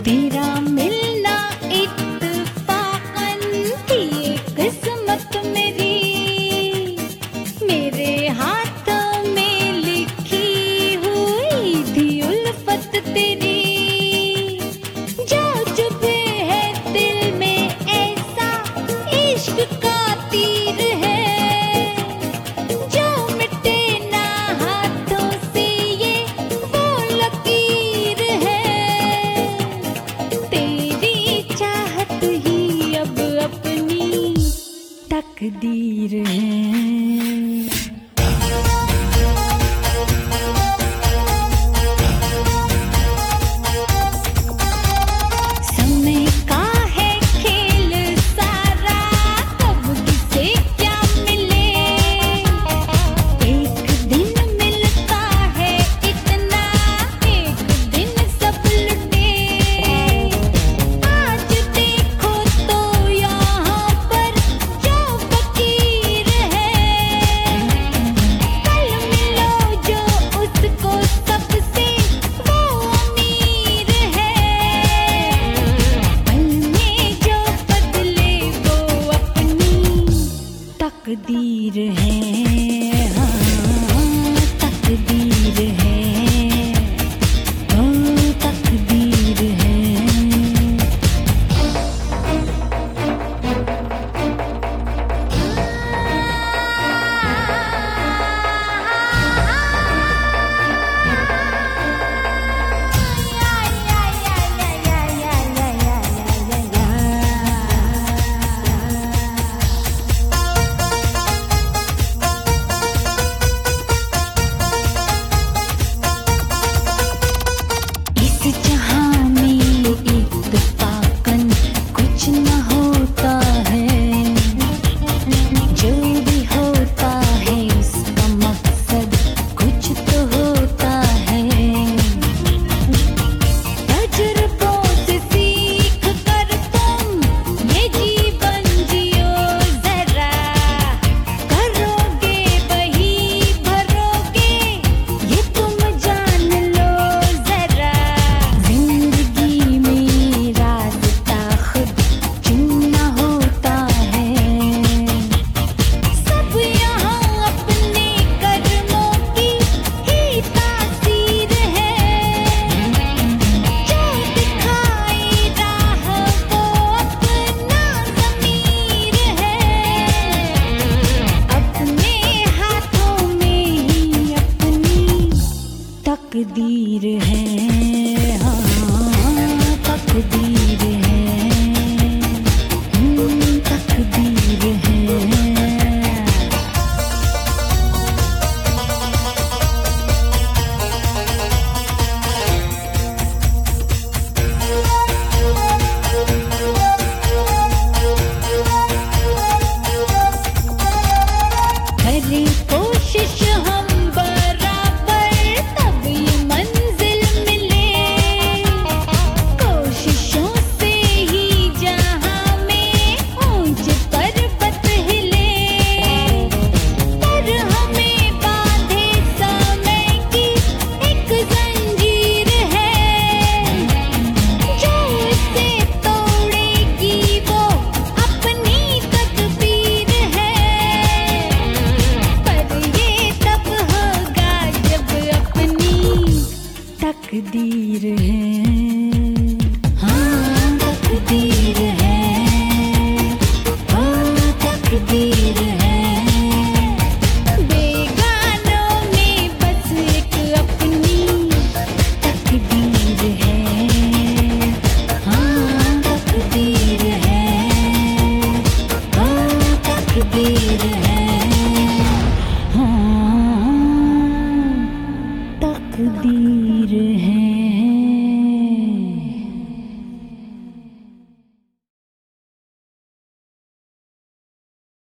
तेरा मिलना इत्तेफाकन थी किस्मत मेरी, मेरे हाथों में लिखी हुई थी उल्फत तेरी। जो चुभे है दिल में ऐसा इश्क का तीर है, जो मिटे ना हाथों से ये वो लकीर है। तेरी चाहत ही अब अपनी तकदीर है। समय का है खेल सारा, कब किसे क्या मिले। एक दिन मिलता है इतना, एक दिन सब लुटे। आज देखो तो यहाँ पर जो फकीर है, कल मिलो जो उसको सबसे वो अमीर है। पल में जो बदले वो अपनी तकदीर है। हाँ, तकदीर है, ओ तकदीर है। इस जहां में इत्तेफाकन कुछ न होता है, जो भी होता है इसका मकसद कुछ तो होता है। तजुर्बों से सीख कर तुम ये जीवन जियो जरा, करोगे वही भरोगे ये तुम जान लो जरा। जिंदगी में रास्ता खुद चुनना होता है, सब यहाँ अपने कर्मों की ही तासीर है। जो दिखाए राह वो अपना ज़मीर है, अपने हाथों में ही अपनी तकदीर है। हाँ, तकदीर है, तकदीर है। करें कोशिश हम बराबर तब ये मंजिल मिले। कोशिशों से ही जहां में ऊंच पर्वत हिले। पर हमें बांधे समय की एक जंजीर है, जो इसे तोड़ेगी वो अपनी तकदीर है। पर ये तब होगा जब अपनी तकदीर है। हाँ, तकदीर है, ओ तकदीर है। बेगानों में बस एक अपनी तकदीर है। हाँ, तकदीर है, ओ तकदीर है।